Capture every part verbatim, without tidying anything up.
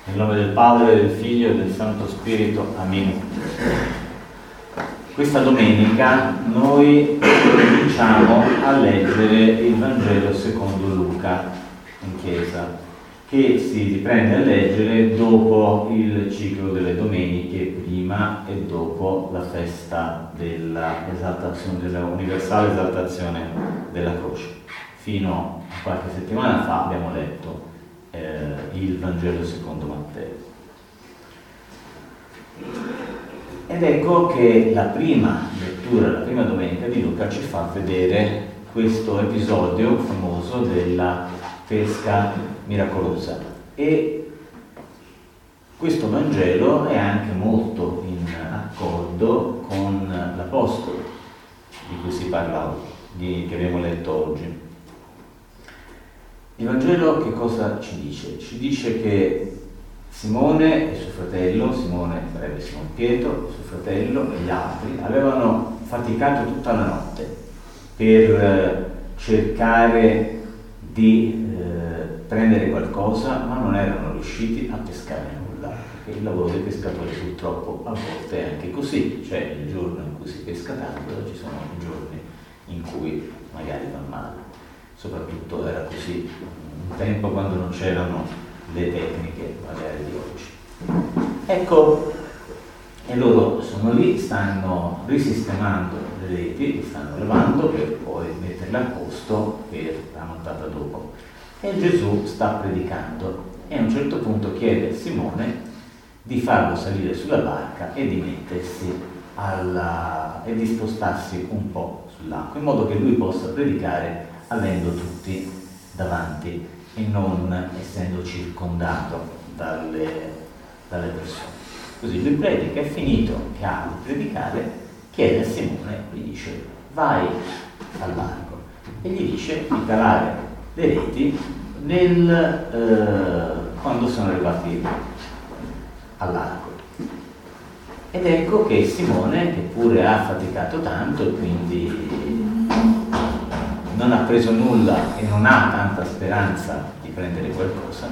Nel nome del Padre, del Figlio e del Santo Spirito. Amen. Questa domenica noi cominciamo a leggere il Vangelo secondo Luca in chiesa, che si riprende a leggere dopo il ciclo delle domeniche, prima e dopo la festa della esaltazione, della universale esaltazione della croce. Fino a qualche settimana fa abbiamo letto Eh, il Vangelo secondo Matteo. Ed ecco che la prima lettura, la prima domenica di Luca ci fa vedere questo episodio famoso della pesca miracolosa. E questo Vangelo è anche molto in accordo con l'Apostolo di cui si parla oggi, di, che abbiamo letto oggi. Il Vangelo che cosa ci dice? Ci dice che Simone e suo fratello, Simone sarebbe Simon Pietro, suo fratello e gli altri, avevano faticato tutta la notte per cercare di eh, prendere qualcosa, ma non erano riusciti a pescare nulla, perché il lavoro dei pescatori purtroppo a volte è anche così, cioè il giorno in cui si pesca tanto, ci sono i giorni in cui magari va male. Soprattutto era così un tempo quando non c'erano le tecniche magari di oggi. Ecco, e loro sono lì, stanno risistemando le reti, le stanno levando per poi metterle a posto per la nottata dopo. E Gesù sta predicando e a un certo punto chiede a Simone di farlo salire sulla barca e di mettersi alla, e di spostarsi un po' sull'acqua, in modo che lui possa predicare avendo tutti davanti e non essendo circondato dalle, dalle persone. Così lui predica, è finito che ha di predicare, chiede a Simone, gli dice vai al largo e gli dice di calare le reti nel, eh, quando sono arrivati al largo. Ed ecco che Simone, che pure ha faticato tanto e quindi non ha preso nulla e non ha tanta speranza di prendere qualcosa,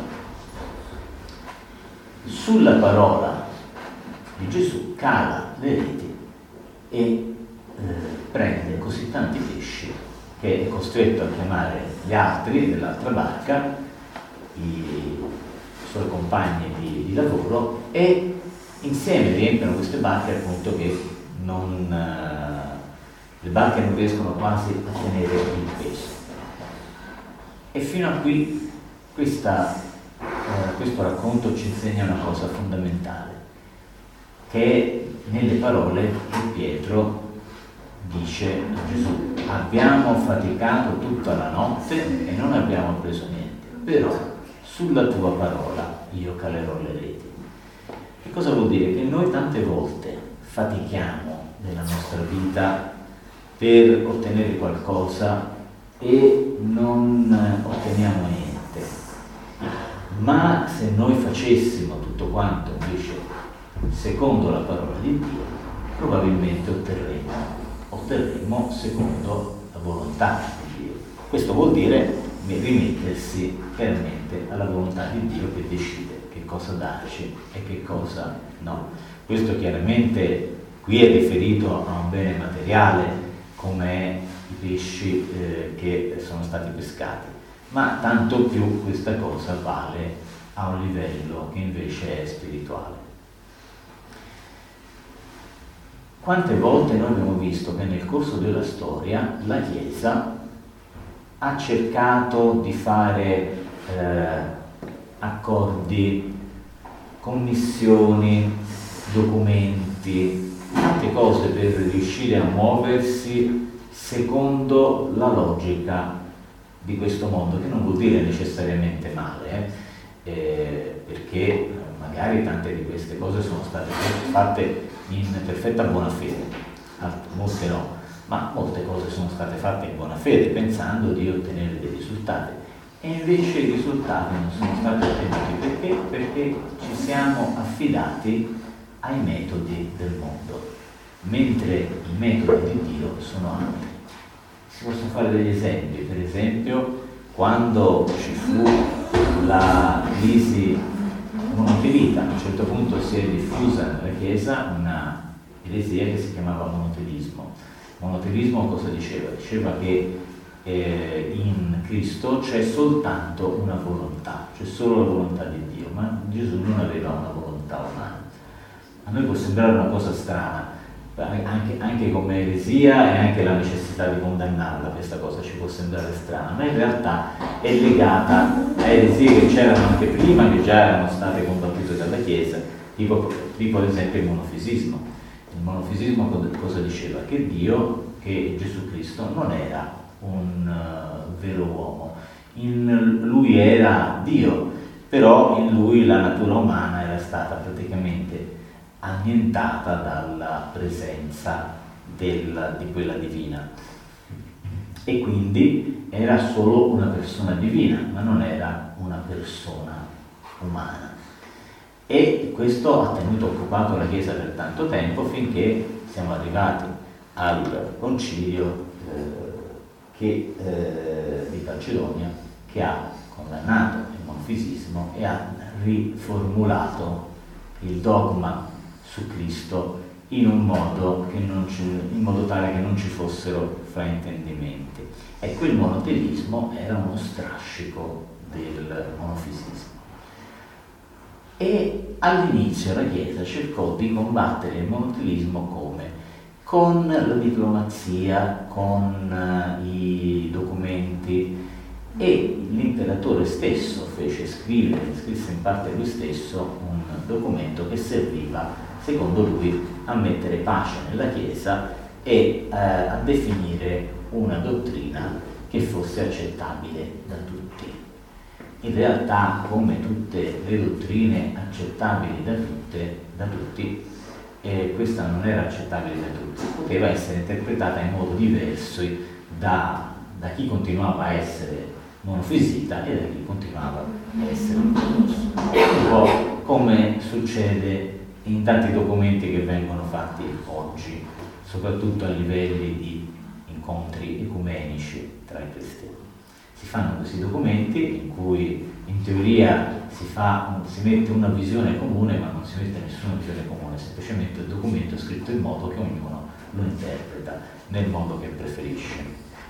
sulla parola di Gesù cala le reti e eh, prende così tanti pesci che è costretto a chiamare gli altri dell'altra barca, i suoi compagni di, di lavoro, e insieme riempiono queste barche appunto che non... Eh, le barche non riescono quasi a tenere il peso. E fino a qui questa, eh, questo racconto ci insegna una cosa fondamentale, che nelle parole di Pietro dice a Gesù: abbiamo faticato tutta la notte e non abbiamo preso niente, però sulla tua parola io calerò le reti. Che cosa vuol dire? Che noi tante volte fatichiamo nella nostra vita per ottenere qualcosa e non otteniamo niente, ma se noi facessimo tutto quanto invece secondo la parola di Dio, probabilmente otterremo, otterremo secondo la volontà di Dio. Questo vuol dire rimettersi chiaramente alla volontà di Dio, che decide che cosa darci e che cosa no. Questo chiaramente qui è riferito a un bene materiale come i pesci eh, che sono stati pescati, ma tanto più questa cosa vale a un livello che invece è spirituale. Quante volte noi abbiamo visto che nel corso della storia la Chiesa ha cercato di fare eh, accordi, commissioni, documenti, tante cose per riuscire a muoversi secondo la logica di questo mondo, che non vuol dire necessariamente male, eh? Eh, perché magari tante di queste cose sono state fatte in perfetta buona fede, molte no, ma molte cose sono state fatte in buona fede pensando di ottenere dei risultati, e invece i risultati non sono stati ottenuti perché? Perché ci siamo affidati ai metodi del mondo, mentre i metodi di Dio sono altri. Si possono fare degli esempi, per esempio quando ci fu la crisi mondiale vita. A un certo punto si è diffusa nella Chiesa una eresia che si chiamava monotelismo. Monotelismo cosa diceva? Diceva che eh, in Cristo c'è soltanto una volontà, c'è solo la volontà di Dio, ma Gesù non aveva una volontà umana. A noi può sembrare una cosa strana, anche, anche come eresia e anche la necessità di condannarla, questa cosa ci può sembrare strana, ma in realtà è legata a eresie che c'erano anche prima, che già erano state combattute dalla Chiesa, tipo, tipo ad esempio il monofisismo. Il monofisismo cosa diceva? Che Dio, che Gesù Cristo non era un uh, vero uomo, in lui era Dio, però in lui la natura umana era stata praticamente annientata dalla presenza del, di quella divina, e quindi era solo una persona divina, ma non era una persona umana. E questo ha tenuto occupato la Chiesa per tanto tempo, finché siamo arrivati al concilio eh, che, eh, di Calcedonia, che ha condannato il monofisismo e ha riformulato il dogma su Cristo in un modo, che non ci, in modo tale che non ci fossero fraintendimenti. Ecco, il monotelismo era uno strascico del monofisismo. E all'inizio la Chiesa cercò di combattere il monotelismo come? Con la diplomazia, con uh, i documenti, e l'imperatore stesso fece scrivere, scrisse in parte lui stesso, un documento che serviva, secondo lui, a mettere pace nella Chiesa e eh, a definire una dottrina che fosse accettabile da tutti. In realtà, come tutte le dottrine accettabili da, tutte, da tutti, eh, questa non era accettabile da tutti, poteva essere interpretata in modo diverso da, da chi continuava a essere monofisita e da chi continuava a essere ortodosso. Un po' come succede in tanti documenti che vengono fatti oggi, soprattutto a livelli di incontri ecumenici tra i cristiani. Si fanno questi documenti in cui in teoria si, fa, si mette una visione comune, ma non si mette nessuna visione comune, semplicemente il documento è scritto in modo che ognuno lo interpreta nel modo che preferisce.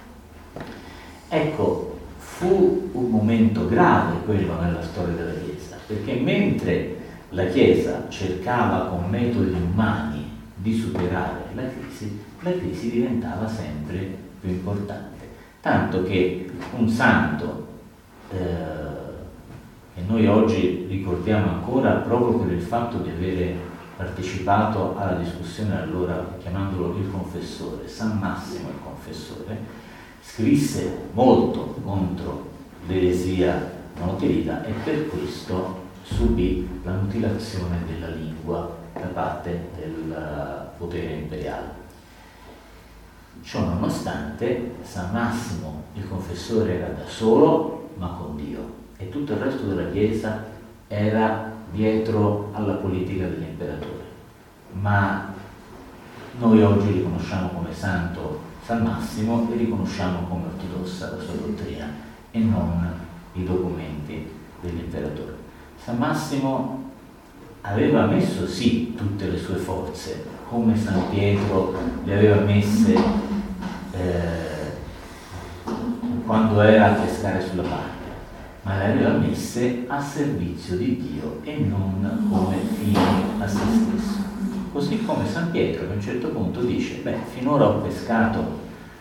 Ecco, fu un momento grave quello nella storia della Chiesa, perché mentre la Chiesa cercava con metodi umani di superare la crisi, la crisi diventava sempre più importante. Tanto che un santo eh, che noi oggi ricordiamo ancora proprio per il fatto di avere partecipato alla discussione allora, chiamandolo il confessore, San Massimo il confessore, scrisse molto contro l'eresia monotelita e per questo subì la mutilazione della lingua da parte del potere imperiale. Ciò nonostante, San Massimo il confessore era da solo, ma con Dio, e tutto il resto della Chiesa era dietro alla politica dell'imperatore. Ma noi oggi riconosciamo come santo San Massimo e riconosciamo come ortodossa la sua dottrina e non i documenti dell'imperatore. San Massimo aveva messo sì tutte le sue forze, come San Pietro le aveva messe eh, quando era a pescare sulla barca, ma le aveva messe a servizio di Dio e non come fine a se stesso. Così come San Pietro che a un certo punto dice: beh, finora ho pescato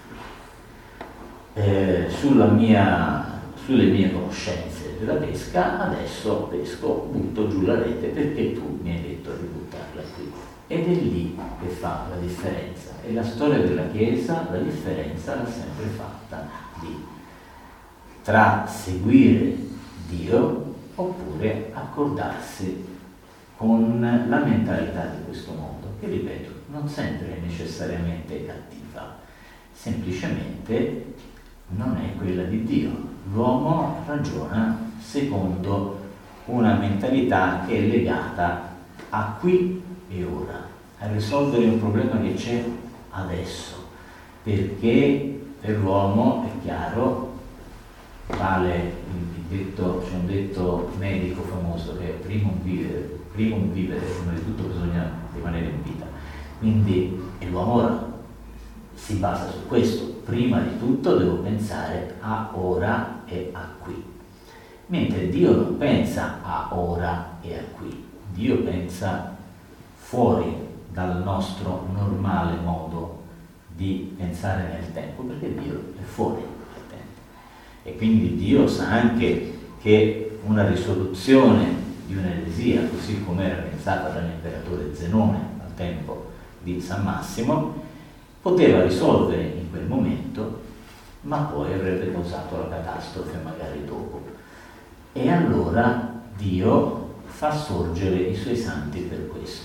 eh, sulla mia, sulle mie conoscenze della pesca, adesso pesco, butto giù la rete perché tu mi hai detto di buttarla qui. Ed è lì che fa la differenza. E la storia della Chiesa la differenza l'ha sempre fatta lì, tra seguire Dio oppure accordarsi con la mentalità di questo mondo, che ripeto, non sempre è necessariamente cattiva, semplicemente non è quella di Dio. L'uomo ragiona secondo una mentalità che è legata a qui e ora, a risolvere un problema che c'è adesso, perché per l'uomo è chiaro, vale il detto, c'è un detto medico famoso che è primum vivere, primum vivere, prima di tutto bisogna rimanere in vita. Quindi e l'uomo ora si basa su questo, prima di tutto devo pensare a ora e a qui. Mentre Dio non pensa a ora e a qui, Dio pensa fuori dal nostro normale modo di pensare nel tempo, perché Dio è fuori dal tempo. E quindi Dio sa anche che una risoluzione di un'eresia, così come era pensata dall'imperatore Zenone al tempo di San Massimo, poteva risolvere in quel momento, ma poi avrebbe causato la catastrofe magari dopo. E allora Dio fa sorgere i suoi santi per questo.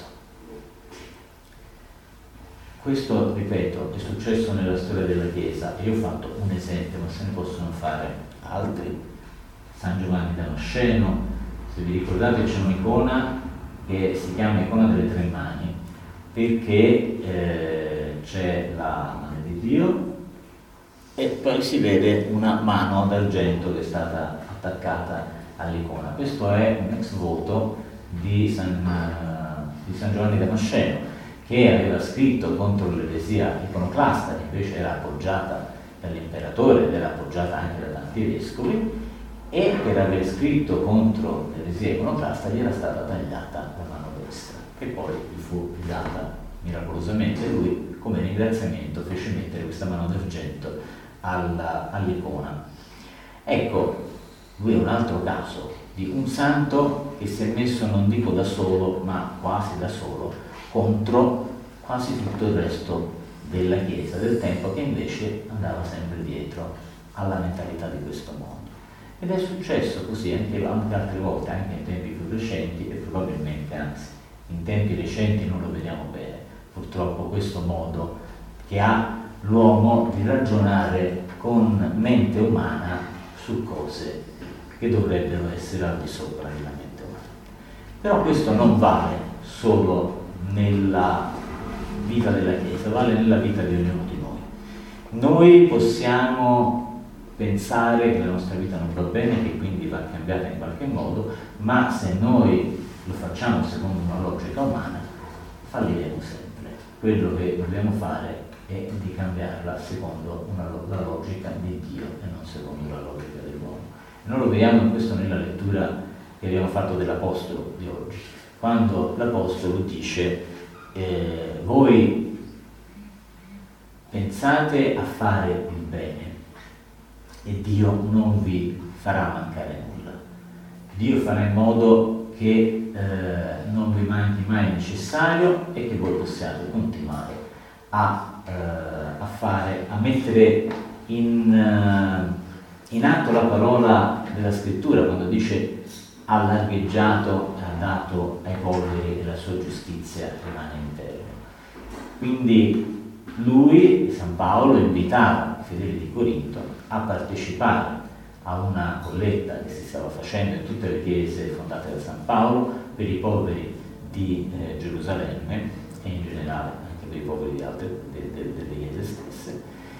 Questo, ripeto, è successo nella storia della Chiesa, e io ho fatto un esempio, ma se ne possono fare altri. San Giovanni Damasceno, se vi ricordate c'è un'icona che si chiama icona delle tre mani, perché eh, c'è la mano di Dio e poi si vede una mano d'argento che è stata attaccata all'icona. Questo è un ex voto di San, di San Giovanni Damasceno, che aveva scritto contro l'eresia iconoclasta, che invece era appoggiata dall'imperatore ed era appoggiata anche da tanti vescovi, e per aver scritto contro l'eresia iconoclasta gli era stata tagliata la mano destra, che poi gli fu data miracolosamente. Lui, come ringraziamento, fece mettere questa mano d'argento alla, all'icona. Ecco, lui è un altro caso di un santo che si è messo, non dico da solo, ma quasi da solo, contro quasi tutto il resto della Chiesa del tempo, che invece andava sempre dietro alla mentalità di questo mondo. Ed è successo così anche, anche altre volte, anche in tempi più recenti, e probabilmente, anzi, in tempi recenti non lo vediamo bene, purtroppo, questo modo che ha l'uomo di ragionare con mente umana su cose che dovrebbero essere al di sopra della mente umana. Però questo non vale solo nella vita della Chiesa, vale nella vita di ognuno di noi. Noi possiamo pensare che la nostra vita non va bene, che quindi va cambiata in qualche modo, ma se noi lo facciamo secondo una logica umana, falliremo sempre. Quello che dobbiamo fare è di cambiarla secondo una, la logica di Dio e non secondo la logica dell'uomo. E noi lo vediamo in questo nella lettura che abbiamo fatto dell'Apostolo di oggi, quando l'Apostolo dice eh, voi pensate a fare il bene e Dio non vi farà mancare nulla. Dio farà in modo che eh, non vi manchi mai il necessario e che voi possiate continuare a, eh, a fare, a mettere in, uh, in atto la parola della Scrittura, quando dice ha largheggiato e ha dato ai poveri e la sua giustizia rimane intera. Quindi lui, San Paolo, invitava i fedeli di Corinto a partecipare a una colletta che si stava facendo in tutte le chiese fondate da San Paolo per i poveri di eh, Gerusalemme e in generale anche per i poveri di altre de, de, delle chiese stesse.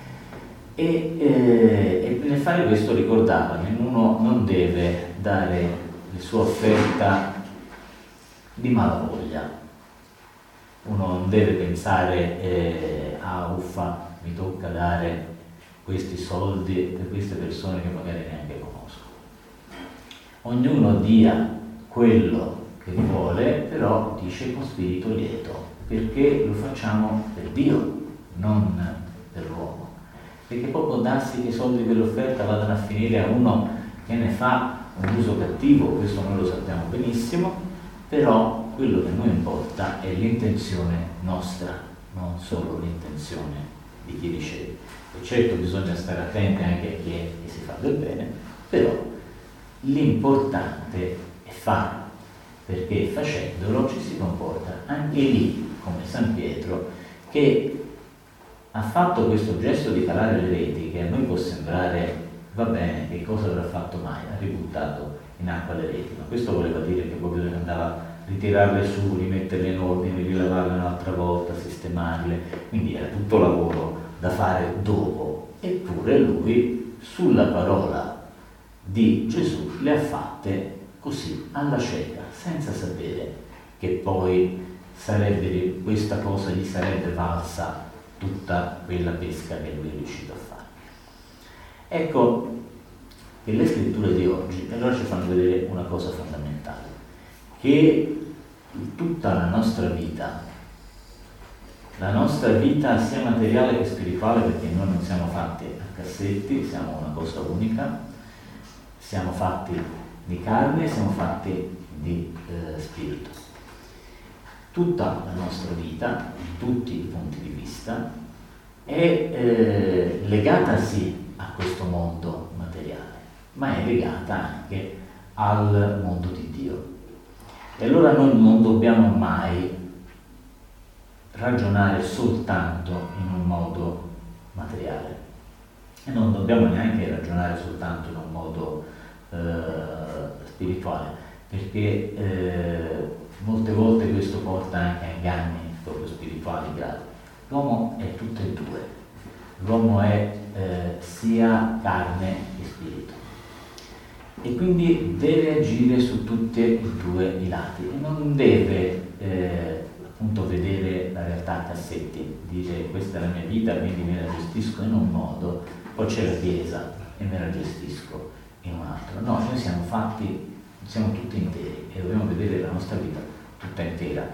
E, eh, e nel fare questo ricordava che uno non deve dare la sua offerta di malavoglia. Uno non deve pensare eh, ah uffa, mi tocca dare questi soldi per queste persone che magari neanche conosco. Ognuno dia quello che vuole, però dice con spirito lieto, perché lo facciamo per Dio, non per l'uomo. Perché poi può darsi che i soldi per l'offerta vadano a finire a uno che ne fa un uso cattivo, questo noi lo sappiamo benissimo, però quello che a noi importa è l'intenzione nostra, non solo l'intenzione di chi riceve. E certo bisogna stare attenti anche a chi, è, chi si fa del bene, però l'importante è farlo, perché facendolo ci si comporta anche lì, come San Pietro, che ha fatto questo gesto di calare le reti, che a noi può sembrare, va bene, che cosa avrà fatto mai? Ha ributtato in acqua le reti, ma questo voleva dire che proprio andava a ritirarle su, rimetterle in ordine, rilavarle un'altra volta, sistemarle, quindi era tutto lavoro da fare dopo. Eppure lui, sulla parola di Gesù le ha fatte così, alla cieca, senza sapere che poi sarebbe, questa cosa gli sarebbe valsa tutta quella pesca che lui è riuscito a fare. Ecco che le scritture di oggi allora ci fanno vedere una cosa fondamentale, che tutta la nostra vita, la nostra vita sia materiale che spirituale, perché noi non siamo fatti a cassetti, siamo una cosa unica, siamo fatti di carne, siamo fatti di eh, spirito. Tutta la nostra vita, in tutti i punti di vista, è eh, legata sì a questo mondo materiale, ma è legata anche al mondo di Dio. E allora noi non dobbiamo mai ragionare soltanto in un modo materiale e non dobbiamo neanche ragionare soltanto in un modo eh, spirituale, perché eh, molte volte questo porta anche a inganni proprio spirituali gravi. L'uomo è tutte e due, l'uomo è eh, sia carne che spirito, e quindi deve agire su tutti e due i lati e non deve eh, appunto vedere la realtà a cassetti, dire questa è la mia vita, quindi me la gestisco in un modo, poi c'è la Chiesa e me la gestisco in un altro. No, noi siamo fatti, siamo tutti interi e dobbiamo vedere la nostra vita tutta intera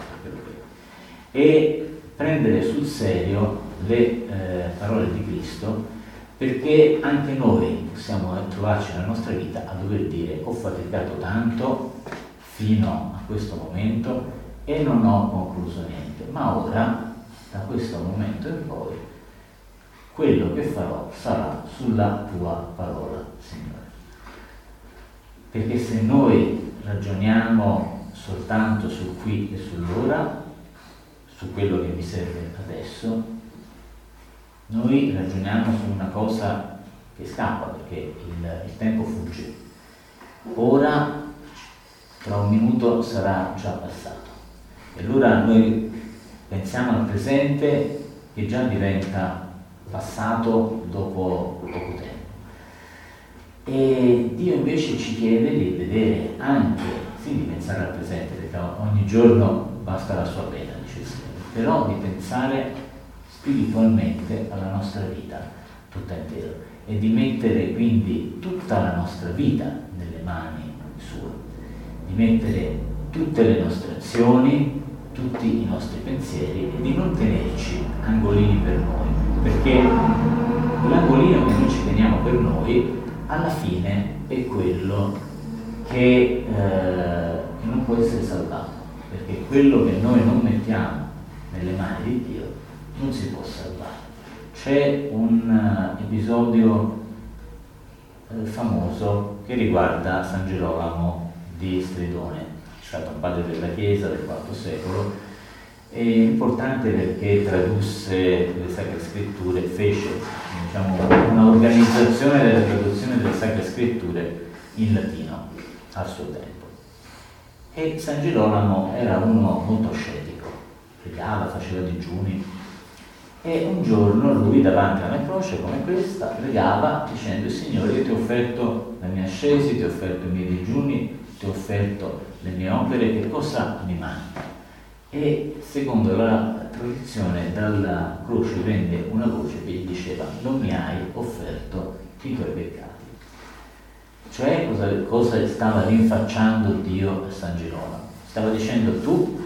e prendere sul serio le eh, parole di Cristo, perché anche noi possiamo trovarci nella nostra vita a dover dire ho faticato tanto fino a questo momento e non ho concluso niente, ma ora, da questo momento in poi, quello che farò sarà sulla tua parola, Signore. Perché se noi ragioniamo soltanto sul qui e sull'ora, su quello che mi serve adesso, noi ragioniamo su una cosa che scappa, perché il, il tempo fugge. Ora, tra un minuto, sarà già passato. E allora noi pensiamo al presente che già diventa passato dopo poco tempo. E Dio invece ci chiede di vedere anche, sì, di pensare al presente, perché ogni giorno basta la sua pena, dice il Signore, però di pensare spiritualmente alla nostra vita tutta intera e di mettere quindi tutta la nostra vita nelle mani sue, di mettere tutte le nostre azioni, tutti i nostri pensieri e di non tenerci angolini per noi, perché l'angolino che noi ci teniamo per noi alla fine è quello che, eh, che non può essere salvato, perché quello che noi non mettiamo nelle mani di Dio non si può salvare. C'è un uh, episodio uh, famoso che riguarda San Girolamo di Stridone, è stato un padre della Chiesa del quarto secolo, è importante perché tradusse le Sacre Scritture, fece diciamo, un'organizzazione della traduzione delle Sacre Scritture in latino al suo tempo. E San Girolamo era uno molto scettico, pregava, faceva digiuni, e un giorno lui davanti a una croce come questa pregava dicendo: Signore, io ti ho offerto la mia ascesi, ti ho offerto i miei digiuni, ti ho offerto le mie opere, che cosa mi manca? E secondo la tradizione dalla croce venne una voce che gli diceva: non mi hai offerto i tuoi peccati. Cioè cosa, cosa stava rinfacciando Dio a San Girolamo? Stava dicendo: tu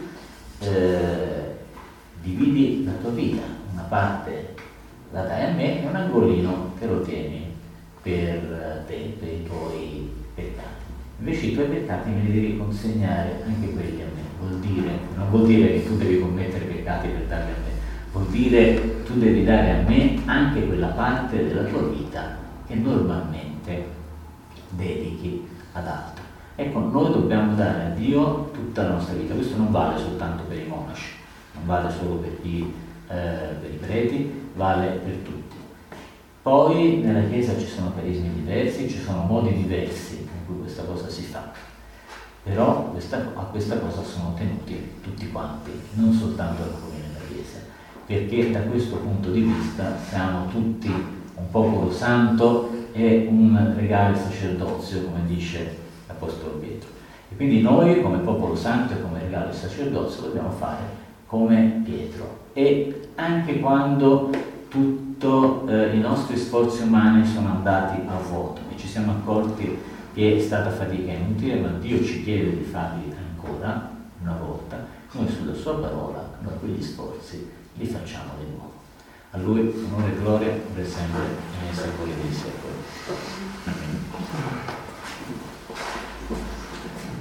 eh, dividi la tua vita, una parte la dai a me e un angolino te lo tieni per te, per i tuoi peccati. Invece i tuoi peccati me li devi consegnare anche quelli a me. Vuol dire, non vuol dire che tu devi commettere peccati per darli a me, vuol dire che tu devi dare a me anche quella parte della tua vita che normalmente dedichi ad altro. Ecco, noi dobbiamo dare a Dio tutta la nostra vita. Questo non vale soltanto per i monaci, non vale solo per, chi, eh, per i preti, vale per tutti. Poi nella Chiesa ci sono carismi diversi, ci sono modi diversi in cui questa cosa si fa, però questa, a questa cosa sono tenuti tutti quanti, non soltanto alcuni nella Chiesa, perché da questo punto di vista siamo tutti un popolo santo è un regalo al sacerdozio, come dice l'Apostolo Pietro. E quindi noi, come popolo santo e come regalo al sacerdozio, dobbiamo fare come Pietro. E anche quando tutti eh, i nostri sforzi umani sono andati a vuoto e ci siamo accorti che è stata fatica inutile, ma Dio ci chiede di farli ancora una volta, noi sulla sua parola, noi quegli sforzi li facciamo di nuovo. A Lui onore e gloria per sempre nei secoli dei secoli. Amen.